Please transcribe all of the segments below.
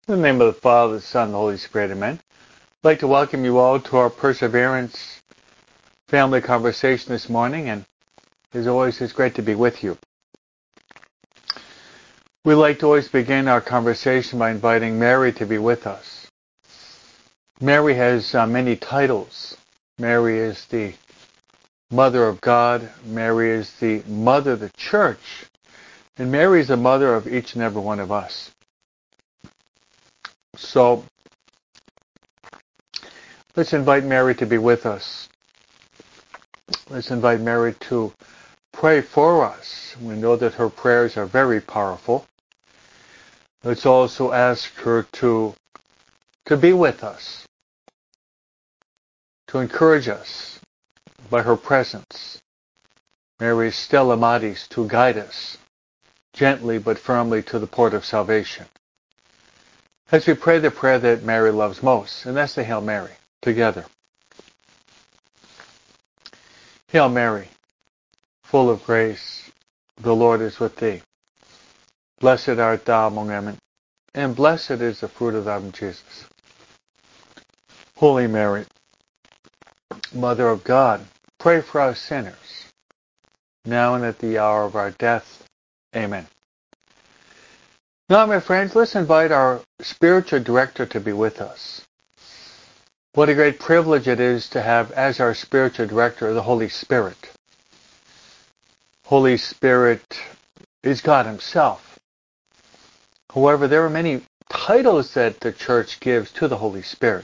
In the name of the Father, the Son, and the Holy Spirit, amen. I'd like to welcome you all to our Perseverance family conversation this morning, and as always, it's great to be with you. We like to always begin our conversation by inviting Mary to be with us. Mary has many titles. Mary is the Mother of God. Mary is the Mother of the Church. And Mary is the mother of each and every one of us. So, let's invite Mary to be with us. Let's invite Mary to pray for us. We know that her prayers are very powerful. Let's also ask her to be with us, to encourage us by her presence. Mary's Stella Maris, to guide us gently but firmly to the port of salvation. As we pray the prayer that Mary loves most, and that's the Hail Mary, together. Hail Mary, full of grace, the Lord is with thee. Blessed art thou among women, and blessed is the fruit of thy womb, Jesus. Holy Mary, Mother of God, pray for us sinners, now and at the hour of our death. Amen. Now, my friends, let's invite our spiritual director to be with us. What a great privilege it is to have as our spiritual director the Holy Spirit. Holy Spirit is God Himself. However, there are many titles that the Church gives to the Holy Spirit.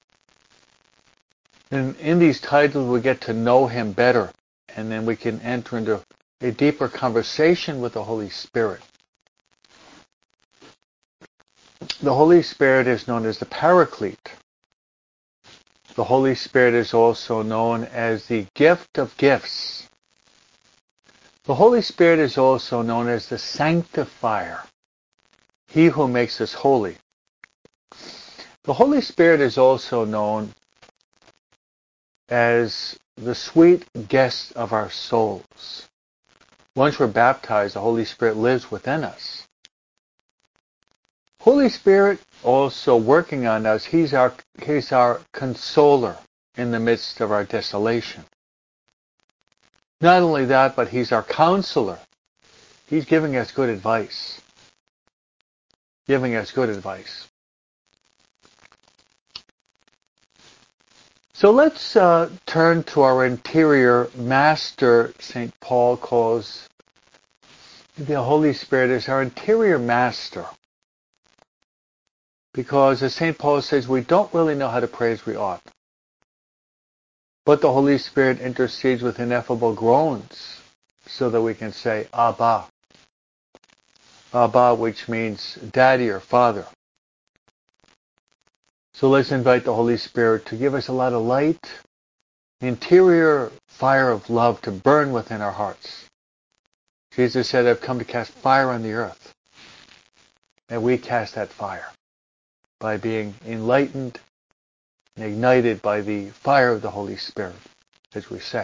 And in these titles we get to know Him better, and then we can enter into a deeper conversation with the Holy Spirit. The Holy Spirit is known as the Paraclete. The Holy Spirit is also known as the gift of gifts. The Holy Spirit is also known as the Sanctifier, He who makes us holy. The Holy Spirit is also known as the sweet guest of our souls. Once we're baptized, the Holy Spirit lives within us. Holy Spirit also working on us, He's our consoler in the midst of our desolation. Not only that, but He's our counselor. He's giving us good advice. So let's turn to our interior master. St. Paul calls the Holy Spirit as our interior master. Because as St. Paul says, we don't really know how to pray as we ought. But the Holy Spirit intercedes with ineffable groans so that we can say, Abba. Abba, which means daddy or father. So let's invite the Holy Spirit to give us a lot of light, the interior fire of love to burn within our hearts. Jesus said, I've come to cast fire on the earth. And we cast that fire by being enlightened and ignited by the fire of the Holy Spirit, as we say.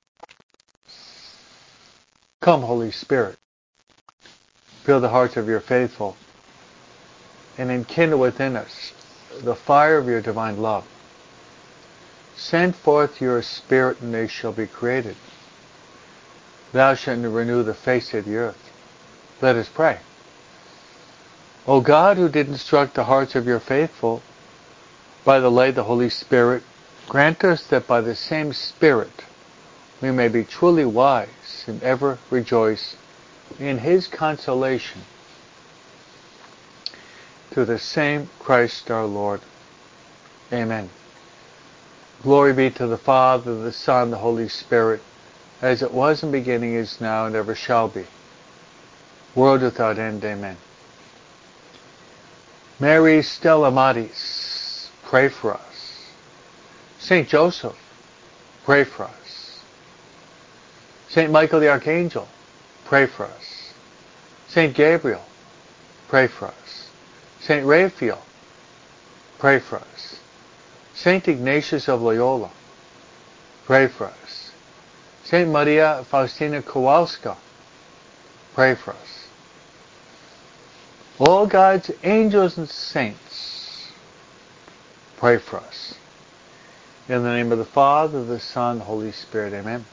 Come, Holy Spirit, fill the hearts of your faithful, and enkindle within us the fire of your divine love. Send forth your Spirit, and they shall be created. Thou shalt renew the face of the earth. Let us pray. O God, who did instruct the hearts of your faithful by the light of the Holy Spirit, grant us that by the same Spirit we may be truly wise and ever rejoice in His consolation. Through the same Christ our Lord. Amen. Glory be to the Father, the Son, the Holy Spirit, as it was in the beginning, is now, and ever shall be, world without end. Amen. Mary Stella Maris, pray for us. Saint Joseph, pray for us. Saint Michael the Archangel, pray for us. Saint Gabriel, pray for us. Saint Raphael, pray for us. Saint Ignatius of Loyola, pray for us. Saint Maria Faustina Kowalska, pray for us. All God's angels and saints, pray for us. In the name of the Father, the Son, the Holy Spirit, amen.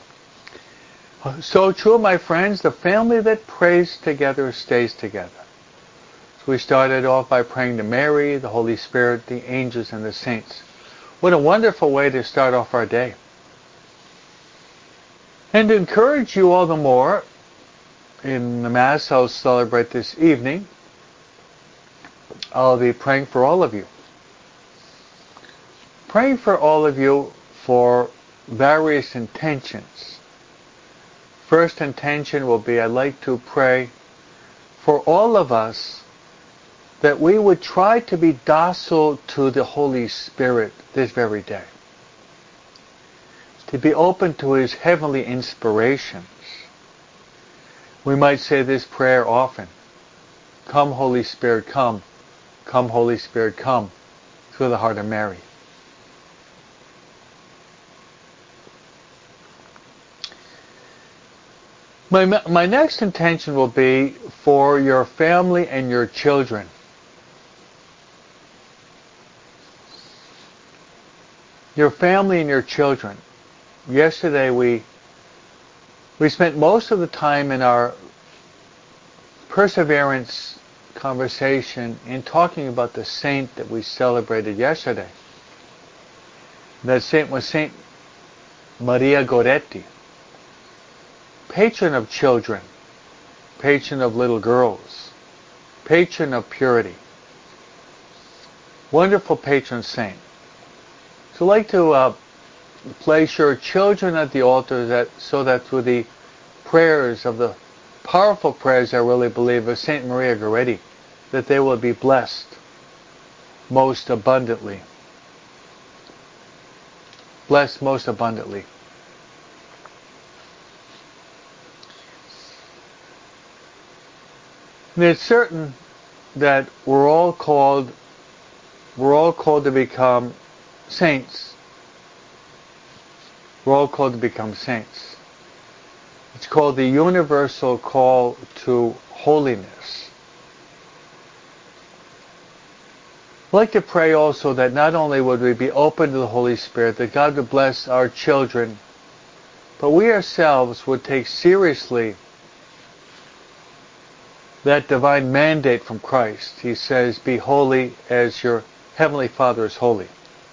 So true, my friends, the family that prays together stays together. So we started off by praying to Mary, the Holy Spirit, the angels, and the saints. What a wonderful way to start off our day. And to encourage you all the more, in the Mass I'll celebrate this evening, I'll be praying for all of you. Praying for all of you for various intentions. First intention will be, I'd like to pray for all of us that we would try to be docile to the Holy Spirit this very day. To be open to His heavenly inspirations. We might say this prayer often. Come, Holy Spirit, come. Come, Holy Spirit, come. Through the heart of Mary. My next intention will be for your family and your children. Your family and your children. Yesterday we spent most of the time in our perseverance conversation in talking about the saint that we celebrated yesterday. That saint was Saint Maria Goretti. Patron of children, patron of little girls, patron of purity. Wonderful patron saint. So I'd like to place your children at the altar so that through the prayers of the powerful prayers I really believe of Saint Maria Goretti, that they will be blessed most abundantly. Blessed most abundantly. And it's certain that we're all called to become saints. We're all called to become saints. It's called the universal call to holiness. I'd like to pray also that not only would we be open to the Holy Spirit, that God would bless our children, but we ourselves would take seriously that divine mandate from Christ. He says, be holy as your Heavenly Father is holy.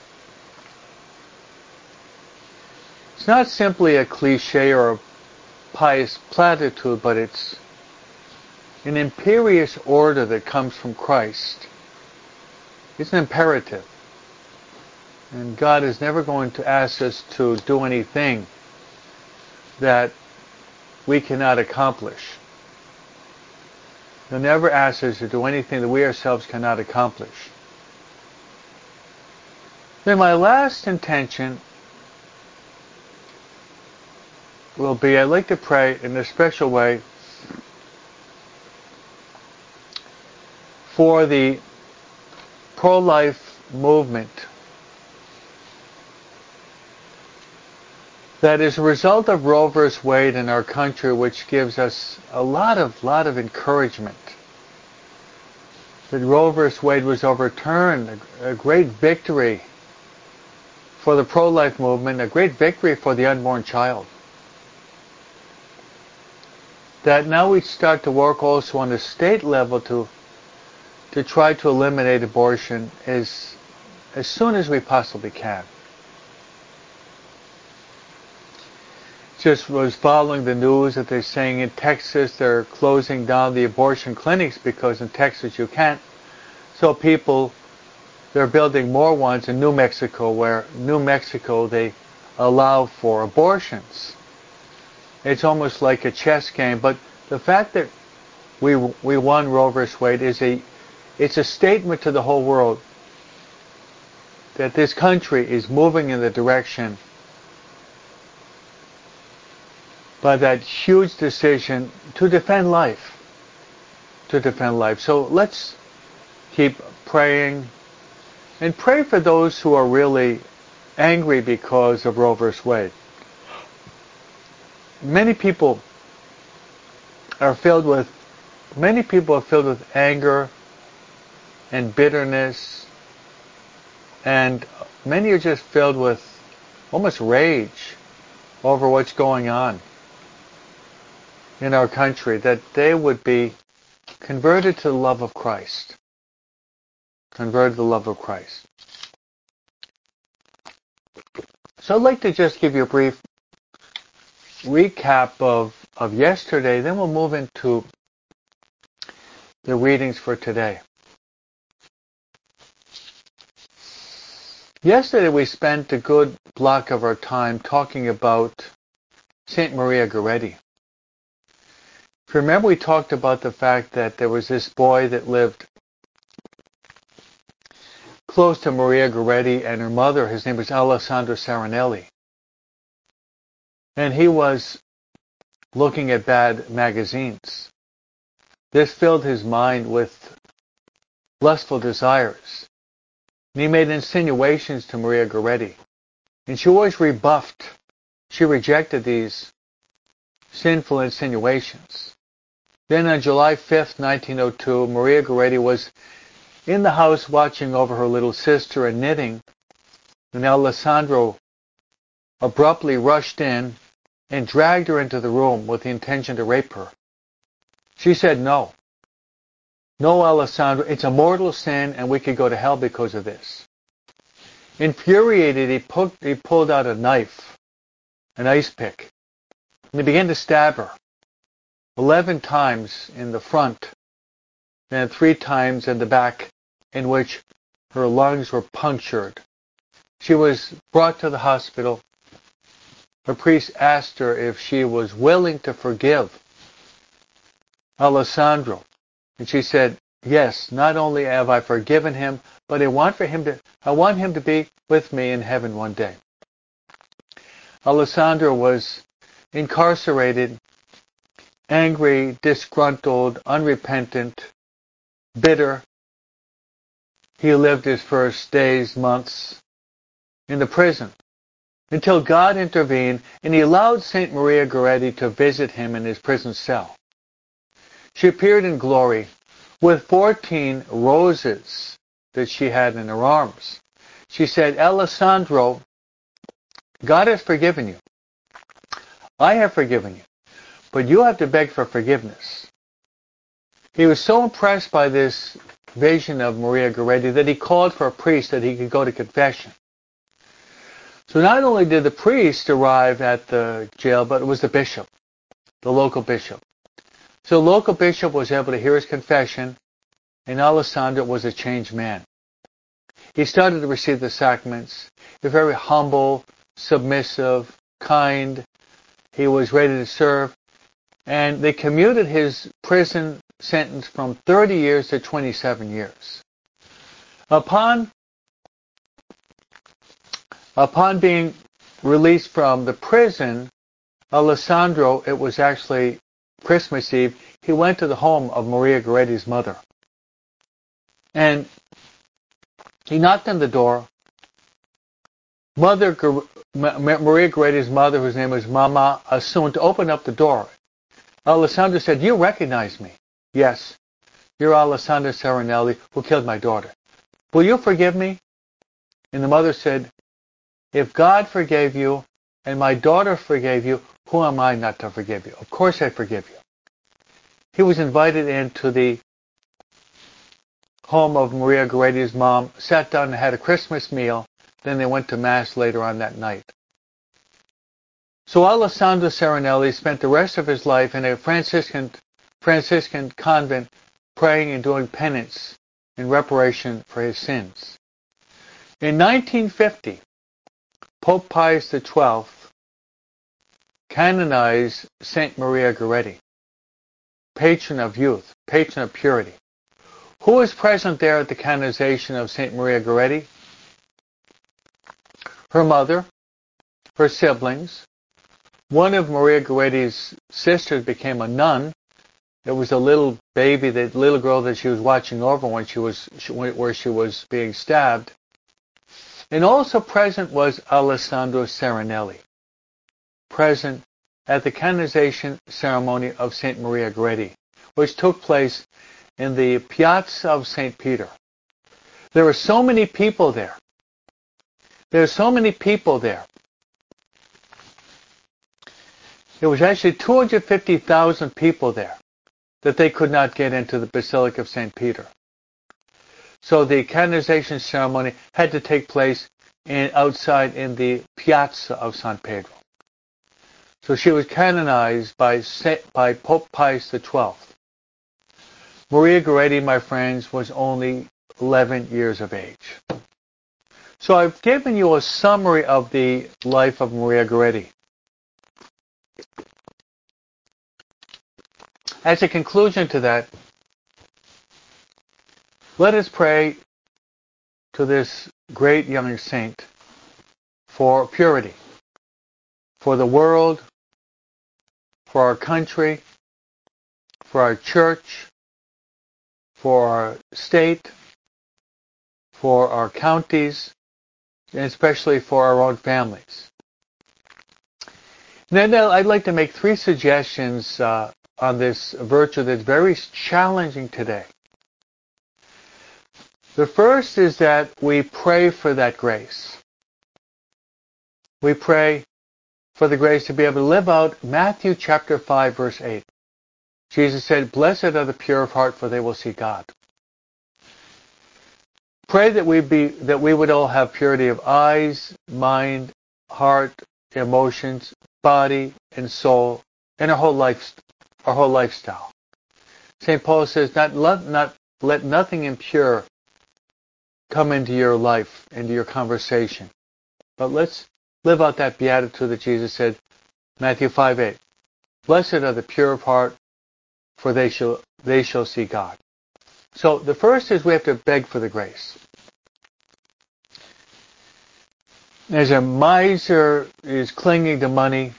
It's not simply a cliche or a pious platitude, but it's an imperious order that comes from Christ. It's an imperative. And God is never going to ask us to do anything that we cannot accomplish. He'll never ask us to do anything that we ourselves cannot accomplish. Then my last intention will be, I'd like to pray in a special way for the pro-life movement that is a result of Roe v. Wade in our country, which gives us a lot of encouragement. That Roe v. Wade was overturned, a great victory for the pro-life movement, a great victory for the unborn child. That now we start to work also on the state level to try to eliminate abortion as soon as we possibly can. Just was following the news that they're saying in Texas they're closing down the abortion clinics because in Texas you can't. So they're building more ones in New Mexico, where New Mexico they allow for abortions. It's almost like a chess game, but the fact that we won Roe v. Wade it's a statement to the whole world that this country is moving in the direction by that huge decision to defend life. So let's keep praying and pray for those who are really angry because of Roe v. Wade. Many people are filled with many people are filled with anger and bitterness, and many are just filled with almost rage over what's going on in our country, that they would be converted to the love of Christ. Converted to the love of Christ. So I'd like to just give you a brief recap of yesterday, then we'll move into the readings for today. Yesterday we spent a good block of our time talking about Saint Maria Goretti. If you remember, we talked about the fact that there was this boy that lived close to Maria Goretti and her mother. His name was Alessandro Serenelli. And he was looking at bad magazines. This filled his mind with lustful desires. And he made insinuations to Maria Goretti. And she always rebuffed. She rejected these sinful insinuations. Then on July 5th, 1902, Maria Goretti was in the house watching over her little sister and knitting, and Alessandro abruptly rushed in and dragged her into the room with the intention to rape her. She said no. No, Alessandro, it's a mortal sin and we could go to hell because of this. Infuriated, he pulled out a knife, an ice pick, and he began to stab her 11 times in the front and 3 times in the back, in which her lungs were punctured. She was brought to the hospital. The priest asked her if she was willing to forgive Alessandro. And she said, yes, not only have I forgiven him, but I want him to be with me in heaven one day. Alessandro was incarcerated, angry, disgruntled, unrepentant, bitter. He lived his first days, months in the prison until God intervened and he allowed Saint Maria Goretti to visit him in his prison cell. She appeared in glory with 14 roses that she had in her arms. She said, Alessandro, God has forgiven you. I have forgiven you. But you have to beg for forgiveness. He was so impressed by this vision of Maria Goretti that he called for a priest that he could go to confession. So not only did the priest arrive at the jail, but it was the bishop, the local bishop. So the local bishop was able to hear his confession, and Alessandro was a changed man. He started to receive the sacraments. He was very humble, submissive, kind. He was ready to serve. And they commuted his prison sentence from 30 years to 27 years. Upon being released from the prison, Alessandro, it was actually Christmas Eve, he went to the home of Maria Goretti's mother. And he knocked on the door. Maria Goretti's mother, whose name was Mama Assunta, opened up the door. Alessandro said, you recognize me? Yes. You're Alessandro Serenelli, who killed my daughter. Will you forgive me? And the mother said, if God forgave you and my daughter forgave you, who am I not to forgive you? Of course I forgive you. He was invited into the home of Maria Goretti's mom, sat down and had a Christmas meal, then they went to Mass later on that night. So Alessandro Serenelli spent the rest of his life in a Franciscan convent praying and doing penance in reparation for his sins. In 1950, Pope Pius XII canonized Saint Maria Goretti, patron of youth, patron of purity. Who was present there at the canonization of Saint Maria Goretti? Her mother, her siblings. One of Maria Goretti's sisters became a nun. It was a little baby, the little girl that she was watching over when where she was being stabbed. And also present was Alessandro Serenelli, present at the canonization ceremony of Saint Maria Goretti, which took place in the Piazza of St. Peter. There were so many people there. There were so many people there. There was actually 250,000 people there that they could not get into the Basilica of St. Peter. So the canonization ceremony had to take place outside in the Piazza of San Pedro. So she was canonized by Pope Pius XII. Maria Goretti, my friends, was only 11 years of age. So I've given you a summary of the life of Maria Goretti. As a conclusion to that, let us pray to this great young saint for purity, for the world, for our country, for our church, for our state, for our counties, and especially for our own families. And then I'd like to make 3 suggestions on this virtue that's very challenging today. The first is that we pray for that grace. We pray for the grace to be able to live out Matthew chapter 5, verse 8. Jesus said, "Blessed are the pure of heart, for they will see God." Pray that we would all have purity of eyes, mind, heart, emotions, body, and soul, and our whole lifestyle. St. Paul says, let nothing impure come into your life, into your conversation. But let's live out that beatitude that Jesus said, Matthew 5:8. Blessed are the pure of heart, for they shall see God. So the first is we have to beg for the grace. As a miser is clinging to money,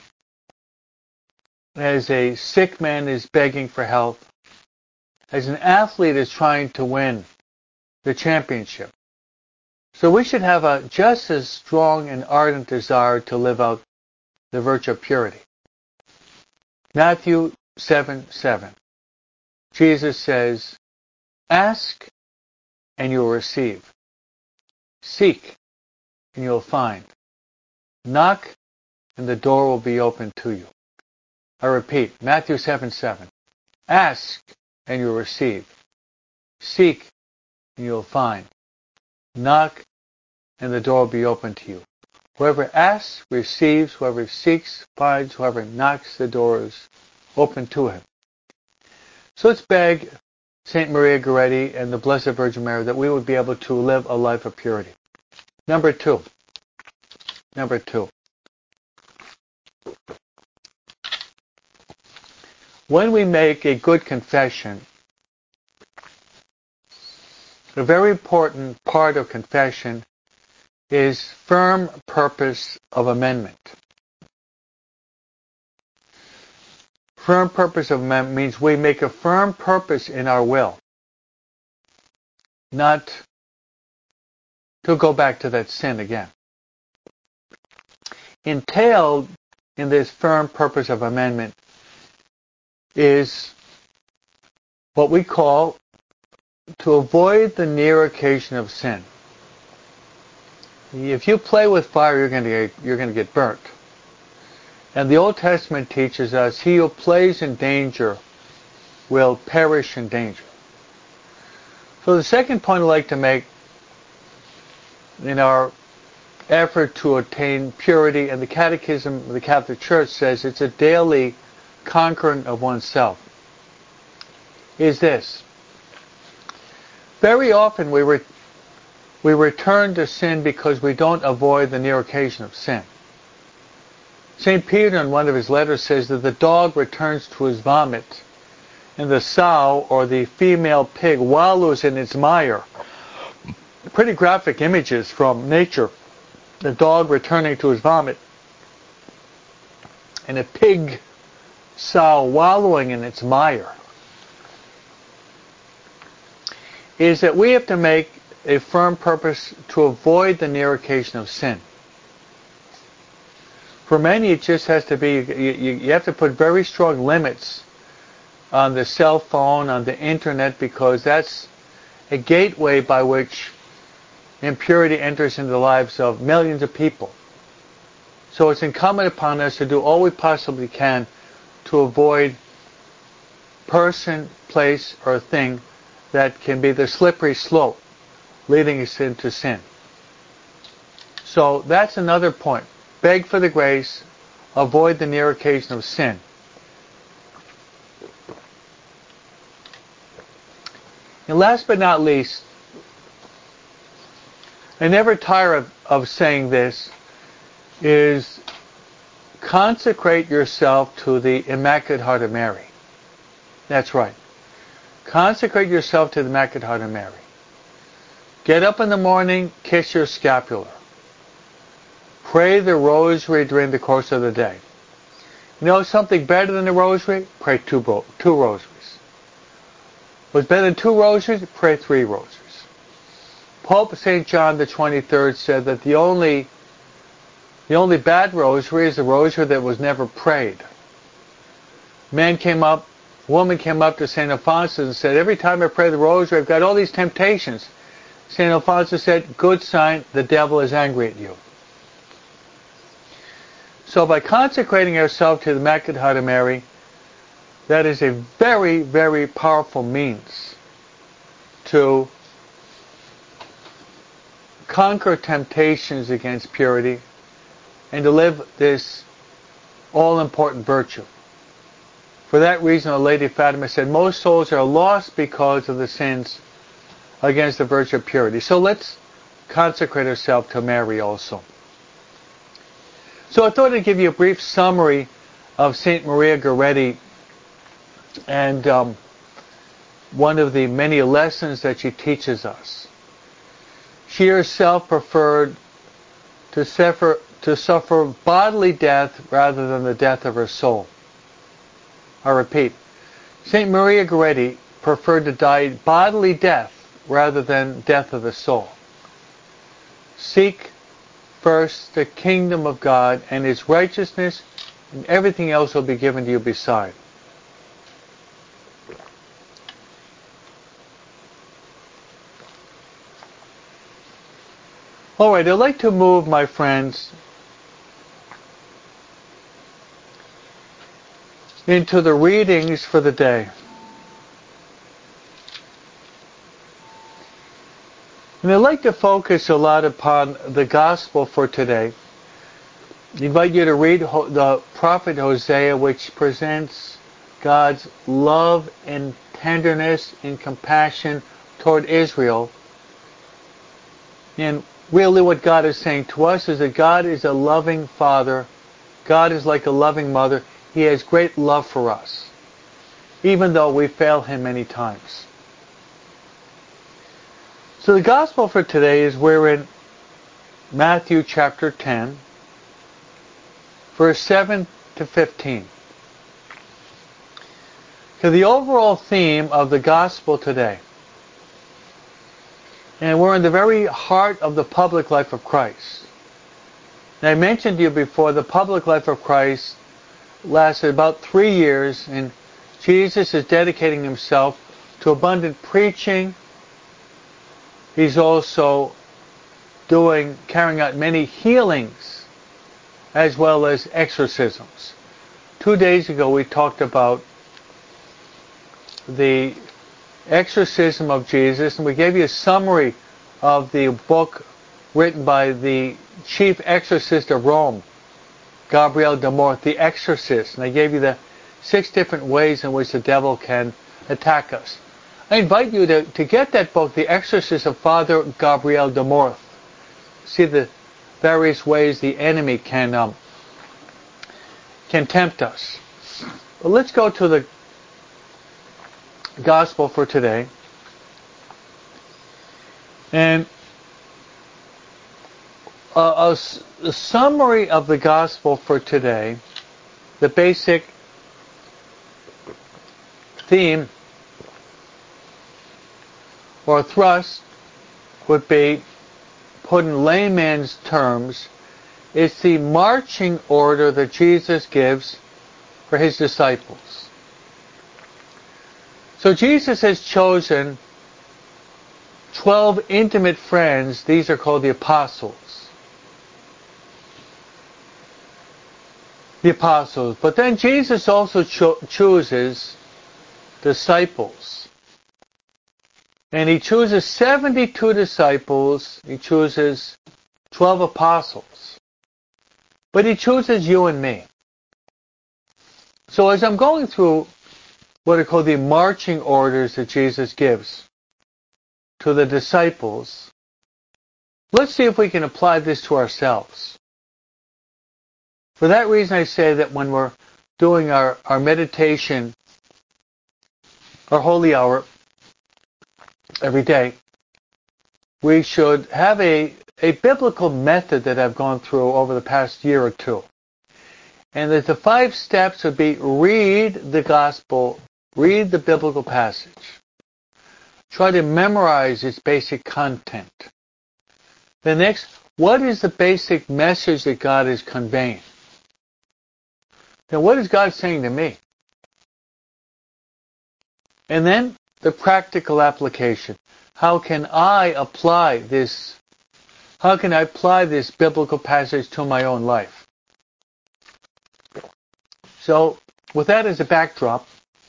as a sick man is begging for health, as an athlete is trying to win the championship. So we should have a just as strong and ardent desire to live out the virtue of purity. Matthew 7:7. Jesus says, "Ask and you will receive. Seek and you will find. Knock and the door will be opened to you." I repeat, Matthew 7:7. Ask and you will receive. Seek and you will find. Knock and the door will be open to you. Whoever asks, receives. Whoever seeks, finds. Whoever knocks, the door is open to him. So let's beg St. Maria Goretti and the Blessed Virgin Mary that we would be able to live a life of purity. Number two. When we make a good confession, a very important part of confession is firm purpose of amendment. Firm purpose of amendment means we make a firm purpose in our will, not to go back to that sin again. Entailed in this firm purpose of amendment is what we call to avoid the near occasion of sin. If you play with fire, you're going to get burnt. And the Old Testament teaches us, he who plays in danger will perish in danger. So the second point I'd like to make in our effort to attain purity, and the Catechism of the Catholic Church says it's a daily conquering of oneself, is this. Very often we return to sin because we don't avoid the near occasion of sin. St. Peter in one of his letters says that the dog returns to his vomit and the sow or the female pig wallows in its mire. Pretty graphic images from nature. The dog returning to his vomit and a pig sow wallowing in its mire. Is that we have to make a firm purpose to avoid the near occasion of sin. For many, it just has to be, you have to put very strong limits on the cell phone, on the internet, because that's a gateway by which impurity enters into the lives of millions of people. So it's incumbent upon us to do all we possibly can to avoid person, place, or thing that can be the slippery slope leading us into sin. So that's another point. Beg for the grace, avoid the near occasion of sin. And last but not least, I never tire of saying this, is consecrate yourself to the Immaculate Heart of Mary. That's right. Consecrate yourself to the Immaculate Heart of Mary. Get up in the morning, kiss your scapular. Pray the rosary during the course of the day. You know something better than the rosary? Pray two rosaries. What's better than 2 rosaries? Pray 3 rosaries. Pope St. John the 23rd said that the only bad rosary is the rosary that was never prayed. Woman came up to St. Alphonsus and said, every time I pray the rosary, I've got all these temptations. St. Alphonsus said, good sign, the devil is angry at you. So by consecrating ourselves to the Immaculate Heart of Mary, that is a very, very powerful means to conquer temptations against purity and to live this all-important virtue. For that reason, Our Lady of Fatima said, most souls are lost because of the sins against the virtue of purity. So let's consecrate ourselves to Mary also. So I thought I'd give you a brief summary of St. Maria Goretti and one of the many lessons that she teaches us. She herself preferred to suffer bodily death rather than the death of her soul. I repeat, St. Maria Goretti preferred to die bodily death rather than death of the soul. Seek first the kingdom of God and His righteousness, and everything else will be given to you beside. All right, I'd like to move, my friends, into the readings for the day. And I'd like to focus a lot upon the gospel for today. I invite you to read the prophet Hosea, which presents God's love and tenderness and compassion toward Israel. And really what God is saying to us is that God is a loving Father. God is like a loving mother. He has great love for us, even though we fail Him many times. So the gospel for today is we're in Matthew chapter 10, verse 7 to 15. So the overall theme of the gospel today, and we're in the very heart of the public life of Christ. And I mentioned to you before, the public life of Christ lasted about 3 years, and Jesus is dedicating Himself to abundant preaching. He's also carrying out many healings as well as exorcisms. 2 days ago we talked about the exorcism of Jesus, and we gave you a summary of the book written by the chief exorcist of Rome, Gabriel de Mort, The Exorcist, and I gave you the 6 different ways in which the devil can attack us. I invite you to get that book, The Exorcist of Father Gabriel de Mort. See the various ways the enemy can tempt us. But let's go to the gospel for today. And a summary of the gospel for today, the basic theme or thrust would be, put in layman's terms, it's the marching order that Jesus gives for His disciples. So Jesus has chosen 12 intimate friends. These are called the apostles. The apostles. But then Jesus also chooses disciples. And he chooses 72 disciples. He chooses 12 apostles. But he chooses you and me. So as I'm going through what are called the marching orders that Jesus gives to the disciples, let's see if we can apply this to ourselves. For that reason I say that when we're doing our meditation, our holy hour every day, we should have a biblical method that I've gone through over the past year or two. And that the 5 steps would be: read the gospel, read the biblical passage, try to memorize its basic content. The next, what is the basic message that God is conveying? Then what is God saying to me? And then the practical application. How can I apply this? How can I apply this biblical passage to my own life? So, with that as a backdrop,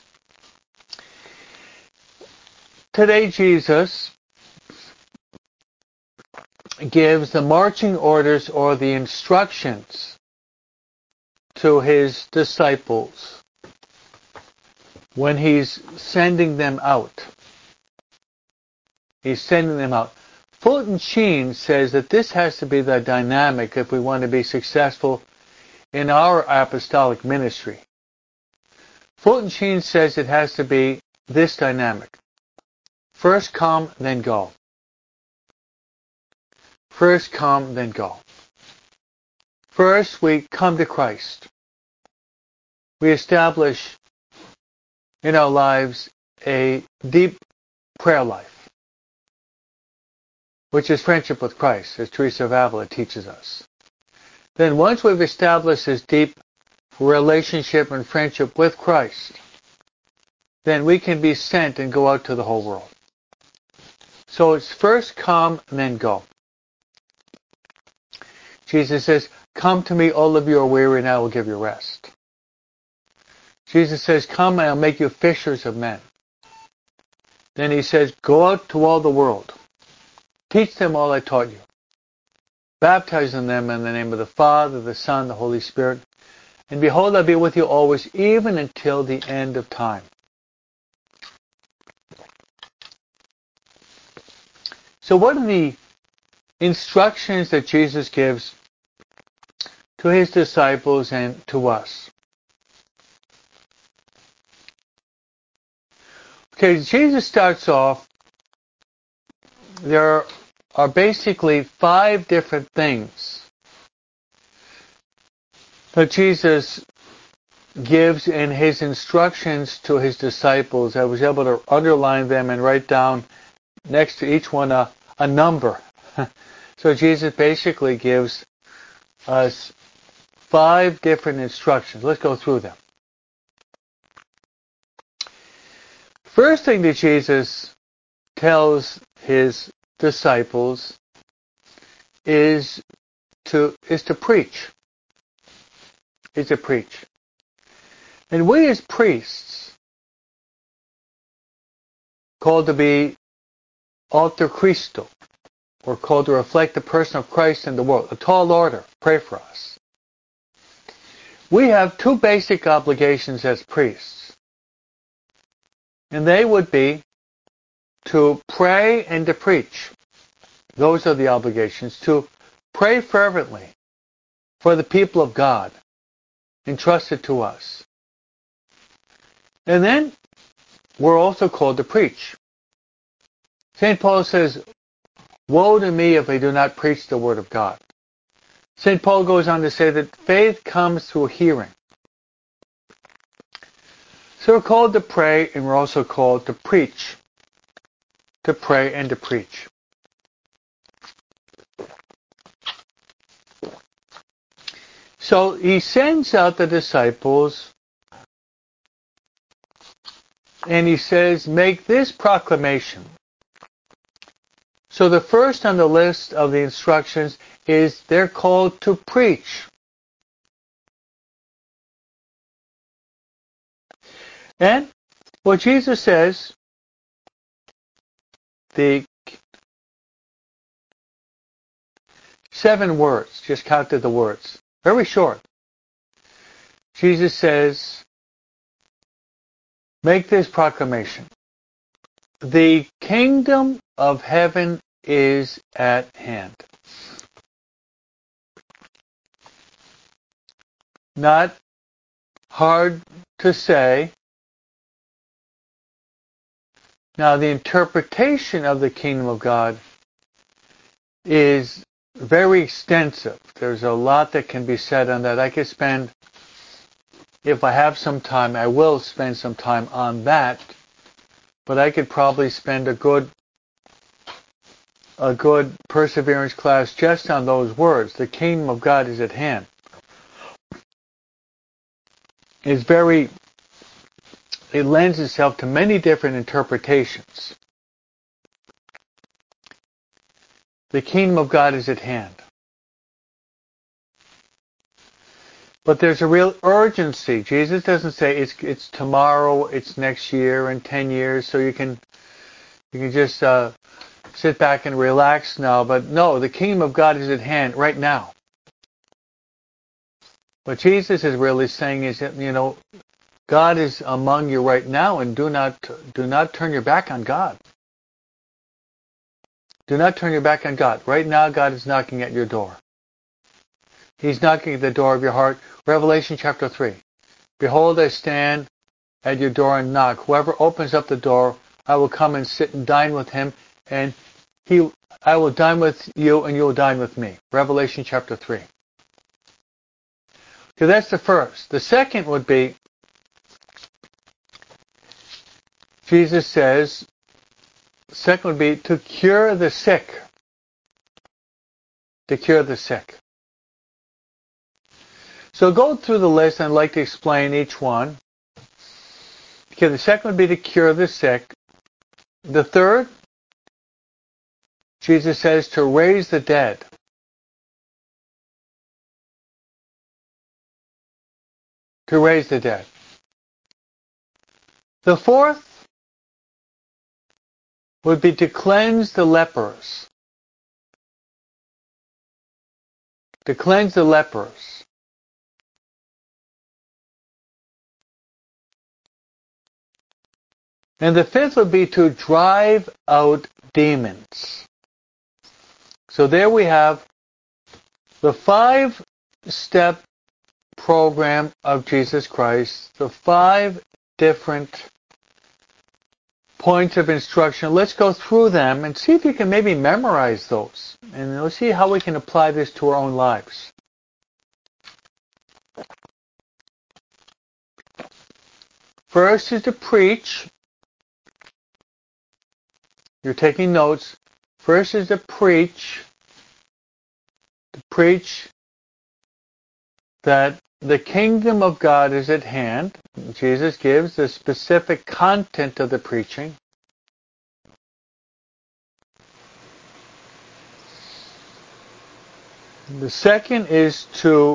today Jesus gives the marching orders or the instructions to his disciples when he's sending them out. He's sending them out. Fulton Sheen says that this has to be the dynamic if we want to be successful in our apostolic ministry. Fulton Sheen says it has to be this dynamic. First come, then go. First come, then go. First we come to Christ. We establish in our lives a deep prayer life, which is friendship with Christ, as Teresa of Avila teaches us. Then once we've established this deep relationship and friendship with Christ, then we can be sent and go out to the whole world. So it's first come, then go. Jesus says, come to me, all of you are weary, and I will give you rest. Jesus says, come and I'll make you fishers of men. Then he says, go out to all the world. Teach them all I taught you. Baptizing them in the name of the Father, the Son, the Holy Spirit. And behold, I'll be with you always, even until the end of time. So what are the instructions that Jesus gives to his disciples and to us? Okay, Jesus starts off, there are basically 5 different things that Jesus gives in his instructions to his disciples. I was able to underline them and write down next to each one a number. So Jesus basically gives us 5 different instructions. Let's go through them. First thing that Jesus tells his disciples is to preach. Is to preach. And we as priests, called to be alter Christo, or called to reflect the person of Christ in the world, a tall order, pray for us. We have 2 basic obligations as priests. And they would be to pray and to preach. Those are the obligations. To pray fervently for the people of God entrusted to us. And then we're also called to preach. St. Paul says, woe to me if I do not preach the word of God. St. Paul goes on to say that faith comes through hearing. So we're called to pray, and we're also called to preach. To pray and to preach. So he sends out the disciples And he says, make this proclamation. So the first on the list of the instructions is they're called to preach. And what Jesus says, the 7 words, just counted the words, very short. Jesus says, make this proclamation. The kingdom of heaven is at hand. Not hard to say. Now, the interpretation of the kingdom of God is very extensive. There's a lot that can be said on that. I could spend, if I have some time, I will spend some time on that. But I could probably spend a good perseverance class just on those words. The kingdom of God is at hand. It lends itself to many different interpretations. The kingdom of God is at hand. But there's a real urgency. Jesus doesn't say it's tomorrow, it's next year, and 10 years, so you can just sit back and relax now. But no, the kingdom of God is at hand right now. What Jesus is really saying is that, God is among you right now, and do not turn your back on God. Do not turn your back on God. Right now, God is knocking at your door. He's knocking at the door of your heart. Revelation chapter 3. Behold, I stand at your door and knock. Whoever opens up the door, I will come and sit and dine with him, and I will dine with you, and you will dine with me. Revelation chapter 3. So that's the first. The second would be, Jesus says, second would be to cure the sick. To cure the sick. So go through the list, and I'd like to explain each one. Okay, the second would be to cure the sick. The third, Jesus says, to raise the dead. To raise the dead. The fourth would be to cleanse the lepers. To cleanse the lepers. And the fifth would be to drive out demons. So there we have the 5-step program of Jesus Christ, the 5 different points of instruction. Let's go through them and see if you can maybe memorize those. And let's see how we can apply this to our own lives. First is to preach. You're taking notes. First is to preach. To preach that the kingdom of God is at hand. Jesus gives the specific content of the preaching. The second is to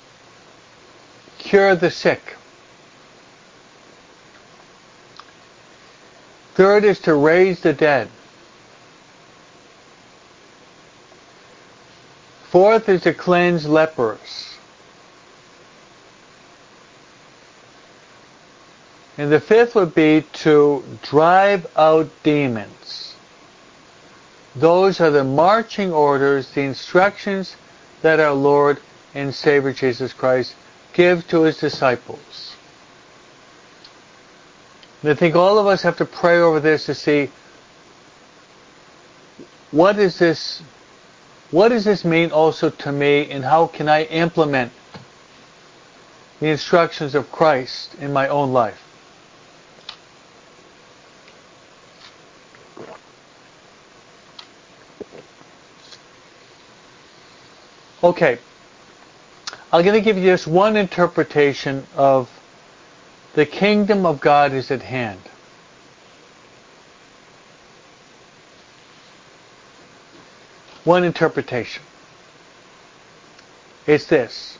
cure the sick. Third is to raise the dead. Fourth is to cleanse lepers. And the fifth would be to drive out demons. Those are the marching orders, the instructions that our Lord and Savior Jesus Christ give to His disciples. And I think all of us have to pray over this to see, what does this mean also to me, and how can I implement the instructions of Christ in my own life? Okay, I'm going to give you just one interpretation of the kingdom of God is at hand. one interpretation. It's this.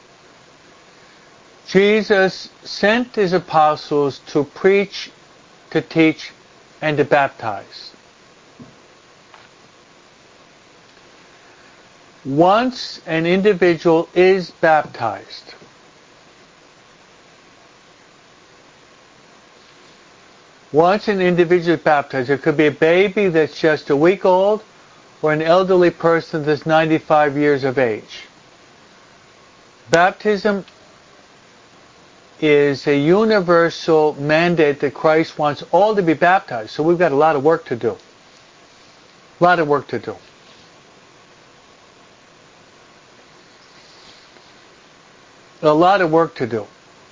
Jesus sent his apostles to preach, to teach, and to baptize. Once an individual is baptized, it could be a baby that's just a week old or an elderly person that's 95 years of age. Baptism is a universal mandate that Christ wants all to be baptized. So we've got a lot of work to do. A lot of work to do. A lot of work to do.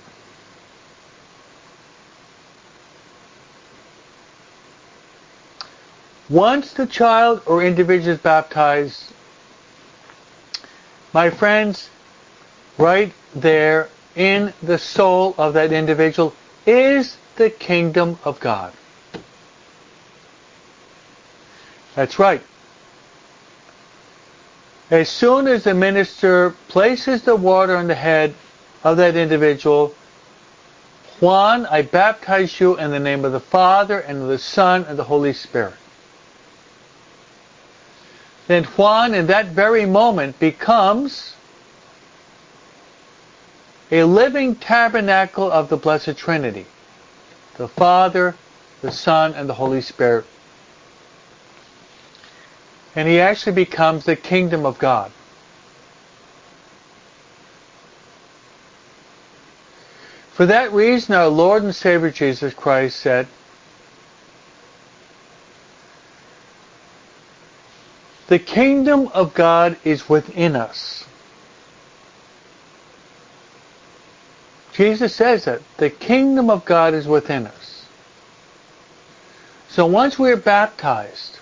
Once the child or individual is baptized, my friends, right there in the soul of that individual is the kingdom of God. That's right. As soon as the minister places the water on the head of that individual, Juan, I baptize you in the name of the Father and of the Son and the Holy Spirit. Then Juan, in that very moment, becomes a living tabernacle of the Blessed Trinity, the Father, the Son, and the Holy Spirit. And he actually becomes the kingdom of God. For that reason, our Lord and Savior Jesus Christ said, the kingdom of God is within us. Jesus says that. The kingdom of God is within us. So once we're baptized,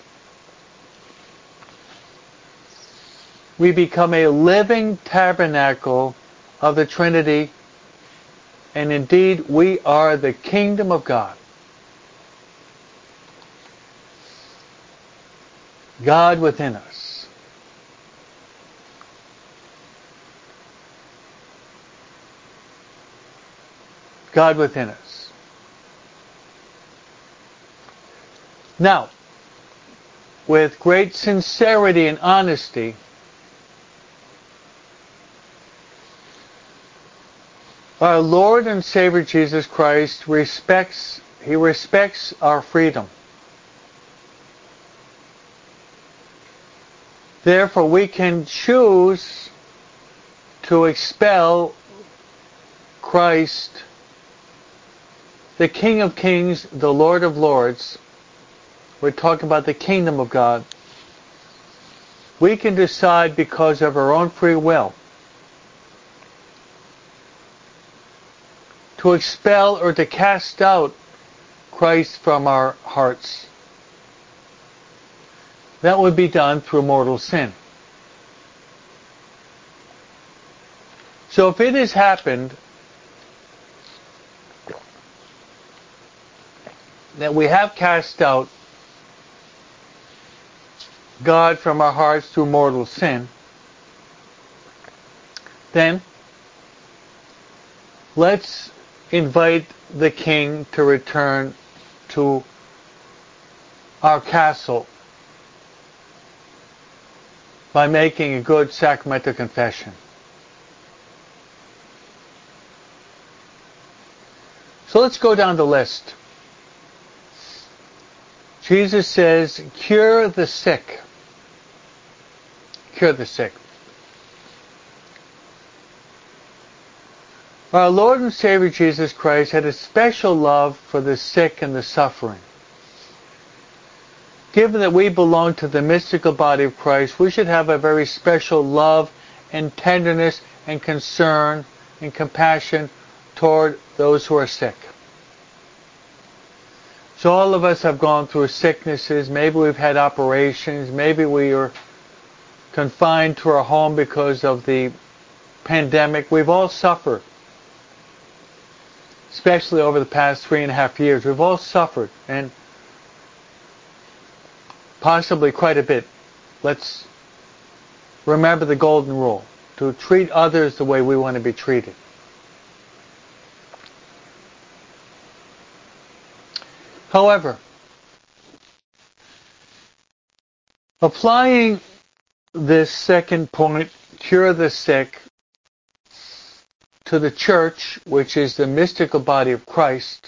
we become a living tabernacle of the Trinity, and indeed we are the kingdom of God. God within us. God within us. Now, with great sincerity and honesty, our Lord and Savior Jesus Christ respects our freedom. Therefore, we can choose to expel Christ, the King of Kings, the Lord of Lords. We're talking about the kingdom of God. We can decide because of our own free will to expel or to cast out Christ from our hearts. That would be done through mortal sin. So if it has happened that we have cast out God from our hearts through mortal sin, then let's invite the King to return to our castle by making a good sacramental confession. So let's go down the list. Jesus says, cure the sick. Cure the sick. Our Lord and Savior Jesus Christ had a special love for the sick and the suffering. Given that we belong to the mystical body of Christ, we should have a very special love and tenderness and concern and compassion toward those who are sick. So all of us have gone through sicknesses. Maybe we've had operations. Maybe we are confined to our home because of the pandemic. We've all suffered. Especially over the past 3.5 years. We've all suffered. And possibly quite a bit. Let's remember the golden rule, to treat others the way we want to be treated. However, applying this second point, cure the sick, to the church, which is the mystical body of Christ,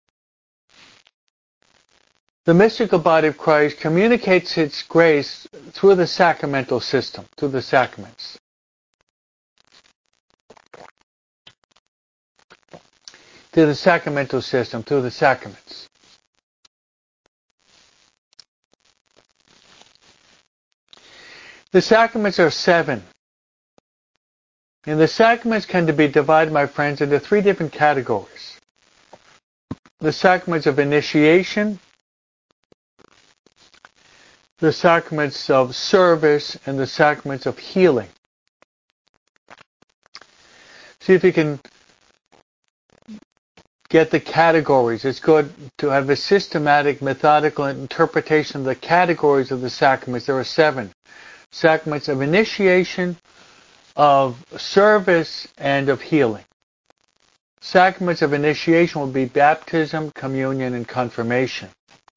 the mystical body of Christ communicates its grace through the sacramental system, through the sacraments. Through the sacramental system, through the sacraments. The sacraments are 7. And the sacraments can be divided, my friends, into 3 different categories. The sacraments of initiation, the sacraments of service, and the sacraments of healing. See if you can get the categories. It's good to have a systematic, methodical interpretation of the categories of the sacraments. There are 7. Sacraments of initiation, of service, and of healing. Sacraments of initiation will be baptism, communion, and confirmation.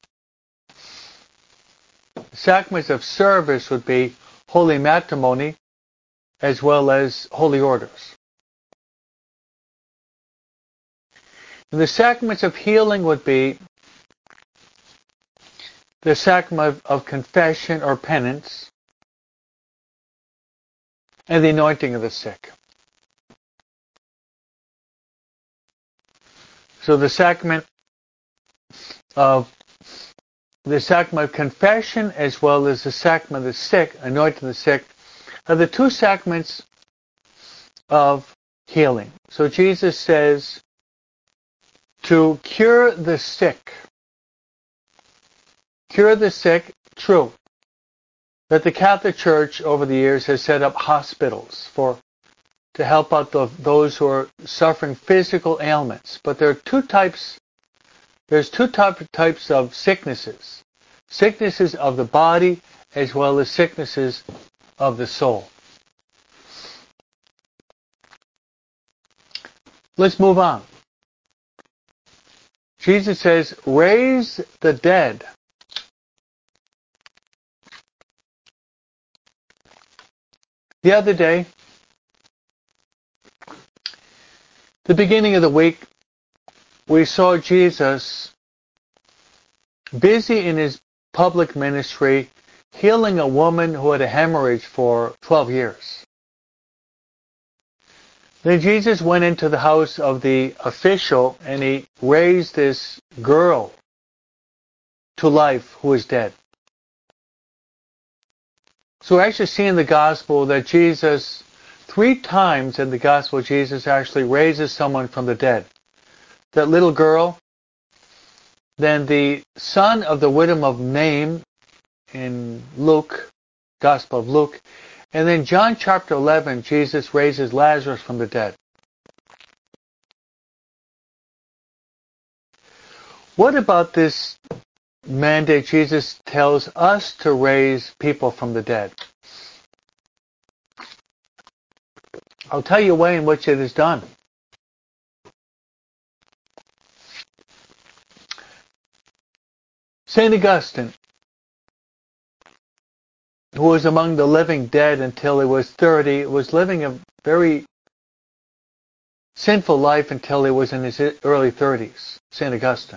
Sacraments of service would be holy matrimony as well as holy orders. And the sacraments of healing would be the sacrament of confession or penance and the anointing of the sick. So the sacrament of confession as well as the sacrament of the sick, anointing the sick, are the 2 sacraments of healing. So Jesus says to cure the sick. Cure the sick, true. That the Catholic Church over the years has set up hospitals to help out those who are suffering physical ailments. But there are 2 types. There's 2 types of sicknesses. Sicknesses of the body as well as sicknesses of the soul. Let's move on. Jesus says, raise the dead. The other day, the beginning of the week, we saw Jesus busy in his public ministry healing a woman who had a hemorrhage for 12 years. Then Jesus went into the house of the official and he raised this girl to life who was dead. So we're actually seeing in the gospel that Jesus, 3 times in the gospel, Jesus actually raises someone from the dead. That little girl, then the son of the widow of Nain in Luke, Gospel of Luke, and then John chapter 11, Jesus raises Lazarus from the dead. What about this mandate Jesus tells us to raise people from the dead? I'll tell you a way in which it is done. St. Augustine, who was among the living dead until he was 30, was living a very sinful life until he was in his early 30s, St. Augustine.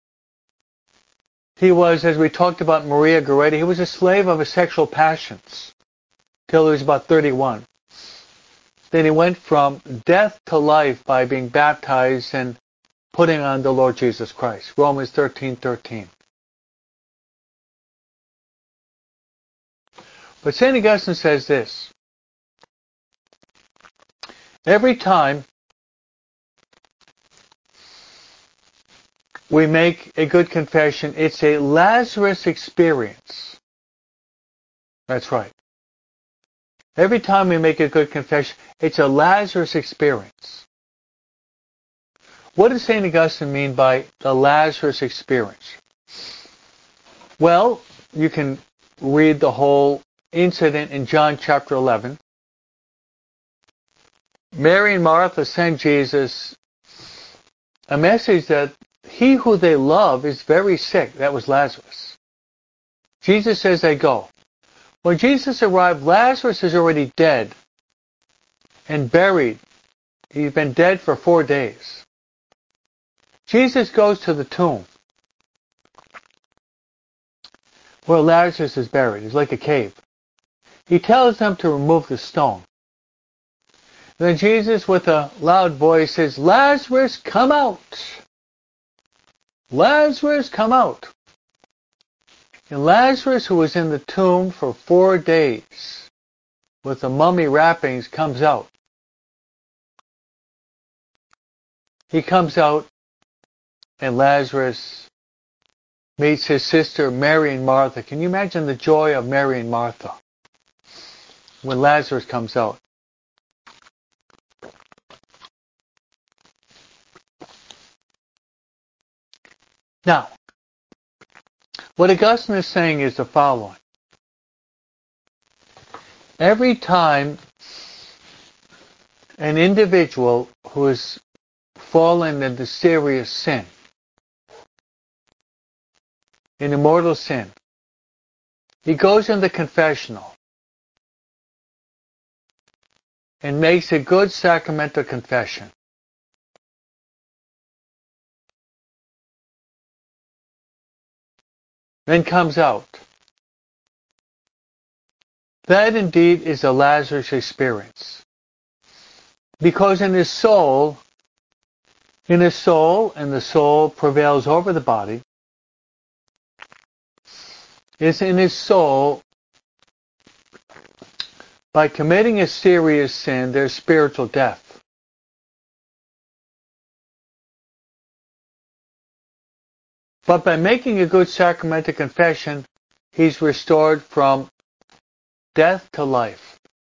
He was, as we talked about Maria Goretti, he was a slave of his sexual passions till he was about 31. Then he went from death to life by being baptized and putting on the Lord Jesus Christ. Romans 13:13. But St. Augustine says this: every time we make a good confession, it's a Lazarus experience. That's right. Every time we make a good confession, it's a Lazarus experience. What does St. Augustine mean by the Lazarus experience? Well, you can read the whole incident in John chapter 11. Mary and Martha sent Jesus a message that he who they love is very sick. That was Lazarus. Jesus says they go. When Jesus arrived, Lazarus is already dead and buried. He's been dead for 4 days. Jesus goes to the tomb where Lazarus is buried. It's like a cave. He tells them to remove the stone. Then Jesus, with a loud voice, says, Lazarus, come out! Lazarus, come out! And Lazarus, who was in the tomb for 4 days, with the mummy wrappings, comes out. He comes out, and Lazarus meets his sister Mary and Martha. Can you imagine the joy of Mary and Martha when Lazarus comes out? Now, what Augustine is saying is the following. Every time an individual who has fallen into serious sin, in immortal sin, he goes in the confessional and makes a good sacramental confession. Then comes out. That indeed is a Lazarus experience. Because in his soul, and the soul prevails over the body, is in his soul, by committing a serious sin, there's spiritual death. But by making a good sacramental confession, he's restored from death to life.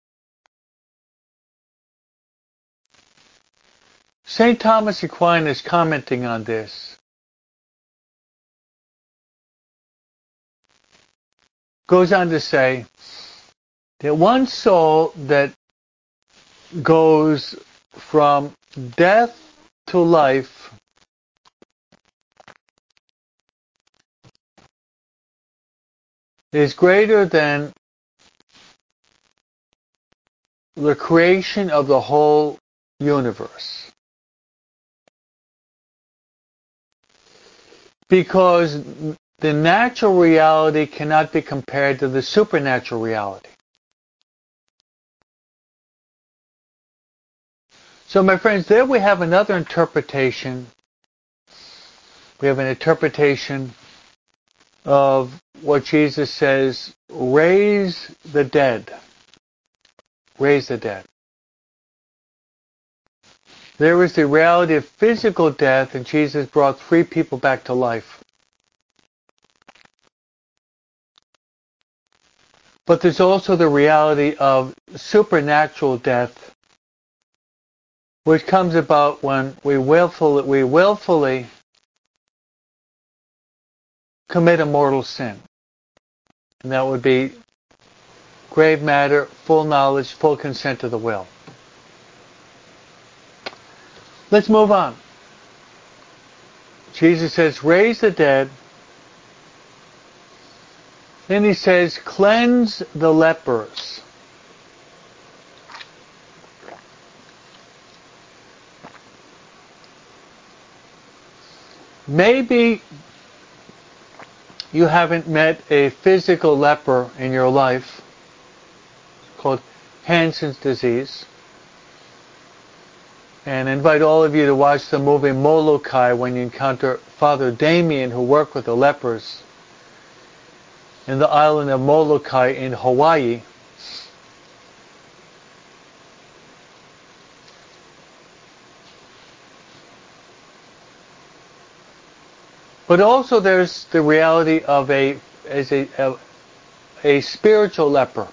St. Thomas Aquinas, commenting on this, goes on to say that one soul that goes from death to life is greater than the creation of the whole universe. Because the natural reality cannot be compared to the supernatural reality. So my friends, there we have another interpretation. We have an interpretation of what Jesus says, raise the dead. Raise the dead. There is the reality of physical death, and Jesus brought 3 people back to life. But there's also the reality of supernatural death, which comes about when we willfully commit a mortal sin. And that would be grave matter, full knowledge, full consent to the will. Let's move on. Jesus says, raise the dead. Then he says, cleanse the lepers. Maybe you haven't met a physical leper in your life called Hansen's disease. And I invite all of you to watch the movie Molokai when you encounter Father Damien, who worked with the lepers in the island of Molokai in Hawaii. But also there's the reality of a spiritual leper.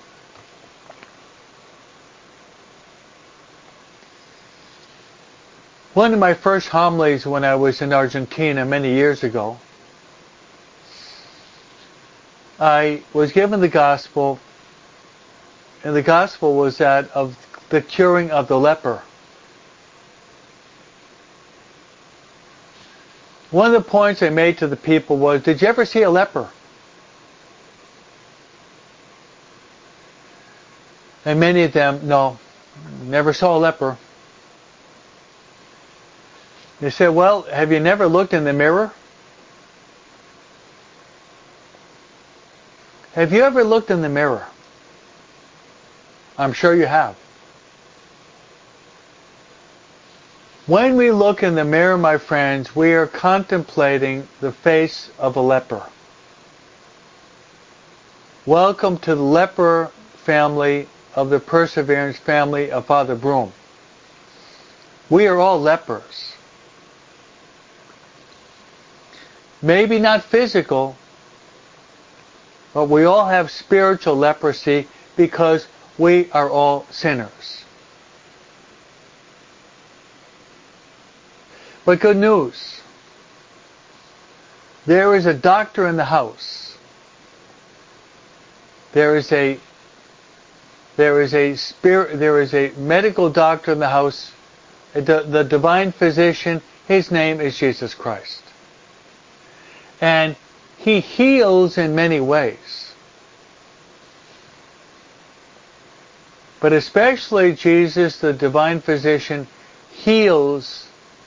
One of my first homilies when I was in Argentina many years ago, I was given the gospel in the gospel was that of the curing of the leper. One of the points I made to the people was, did you ever see a leper? And many of them, no, never saw a leper. They said, well, have you never looked in the mirror? Have you ever looked in the mirror? I'm sure you have. When we look in the mirror, my friends, we are contemplating the face of a leper. Welcome to the leper family of the Perseverance family of Father Broom. We are all lepers. Maybe not physical, but we all have spiritual leprosy because we are all sinners. But good news. There is a doctor in the house. There is a medical doctor in the house, the divine physician. His name is Jesus Christ. And he heals in many ways. But especially Jesus, the divine physician, heals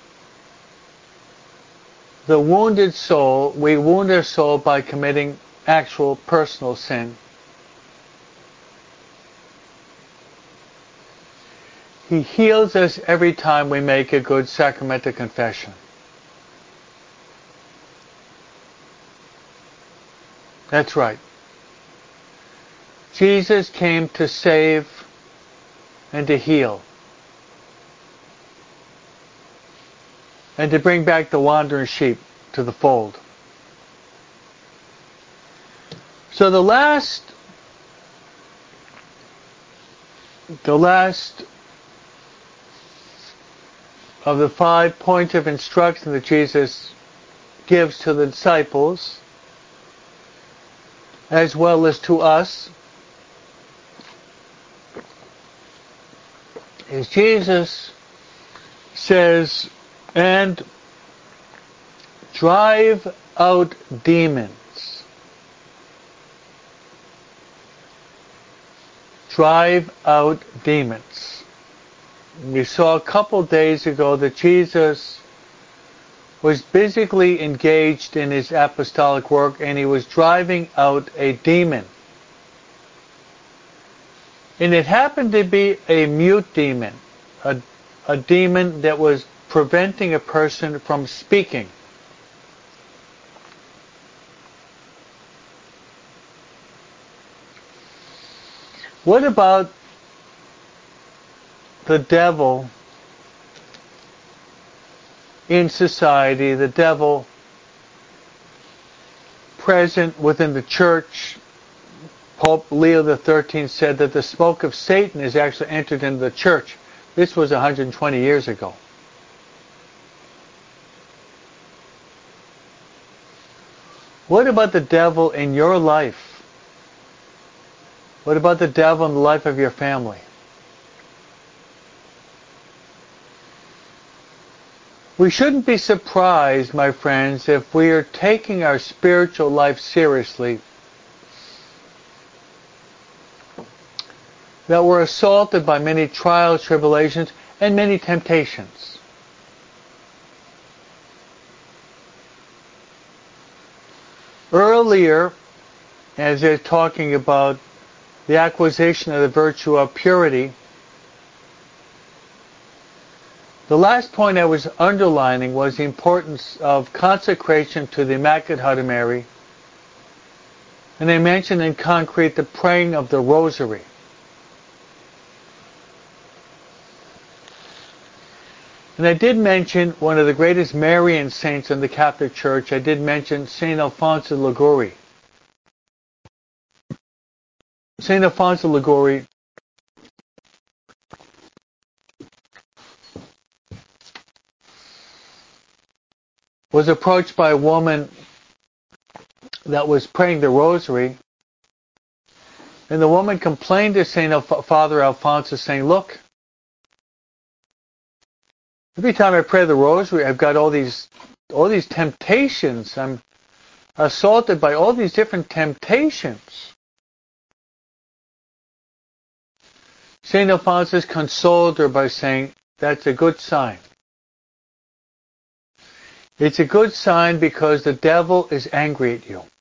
the wounded soul. We wound our soul by committing actual personal sin. He heals us every time we make a good sacramental confession. That's right. Jesus came to save and to heal. And to bring back the wandering sheep to the fold. So the last of the 5 points of instruction that Jesus gives to the disciples, as well as to us, is Jesus says, and drive out demons. Drive out demons. We saw a couple days ago that Jesus was basically engaged in his apostolic work, and he was driving out a demon. And it happened to be a mute demon, a demon that was preventing a person from speaking. What about the devil in society, the devil present within the church? Pope Leo XIII said that the smoke of Satan has actually entered into the church. This was 120 years ago. What about the devil in your life? What about the devil in the life of your family? We shouldn't be surprised, my friends, if we are taking our spiritual life seriously, that we're assaulted by many trials, tribulations, and many temptations. Earlier, as they're talking about the acquisition of the virtue of purity, the last point I was underlining was the importance of consecration to the Immaculate Heart of Mary. And I mentioned in concrete the praying of the Rosary. And I did mention one of the greatest Marian saints in the Catholic Church. I did mention St. Alfonso Liguori. St. Alfonso Liguori was approached by a woman that was praying the Rosary. And the woman complained to Father Alphonsus, saying, look, every time I pray the rosary, I've got all these temptations. I'm assaulted by all these different temptations. St. Alphonsus consoled her by saying, that's a good sign. It's a good sign because the devil is angry at you.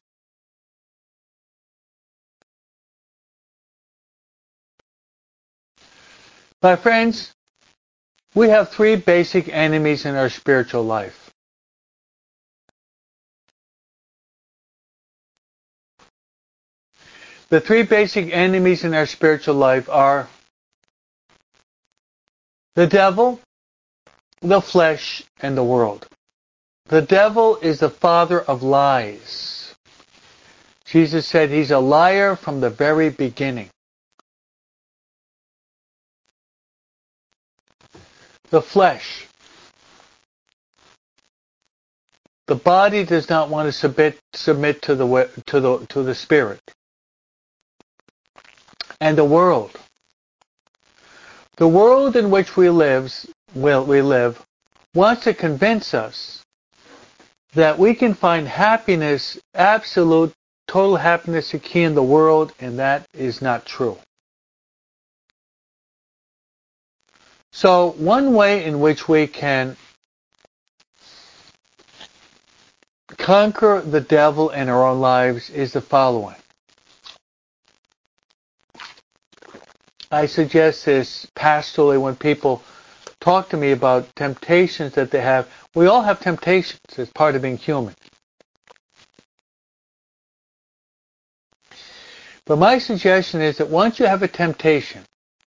My friends, we have three basic enemies in our spiritual life. The three basic enemies in our spiritual life are the devil, the flesh, and the world. The devil is the father of lies. Jesus said he's a liar from the very beginning. The flesh. The body does not want to submit to the spirit. And the world. The world in which we live wants to convince us that we can find happiness, absolute, total happiness, and key in the world, and that is not true. So one way in which we can conquer the devil in our own lives is the following. I suggest this pastorally when people talk to me about temptations that they have. We all have temptations as part of being human. But my suggestion is that once you have a temptation,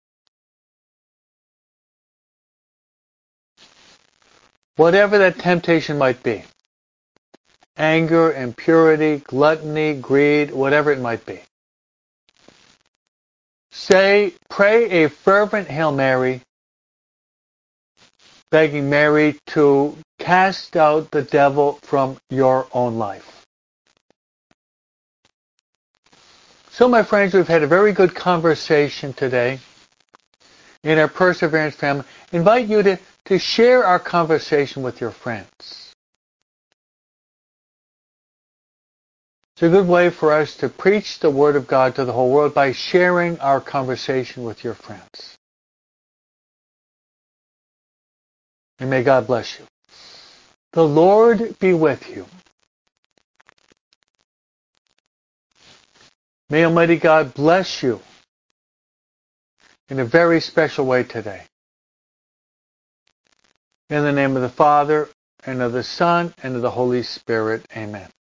whatever that temptation might be, anger, impurity, gluttony, greed, whatever it might be, pray a fervent Hail Mary, begging Mary to cast out the devil from your own life. So, my friends, we've had a very good conversation today in our Perseverance family. I invite you to share our conversation with your friends. It's a good way for us to preach the Word of God to the whole world by sharing our conversation with your friends. And may God bless you. The Lord be with you. May Almighty God bless you in a very special way today. In the name of the Father, and of the Son, and of the Holy Spirit. Amen.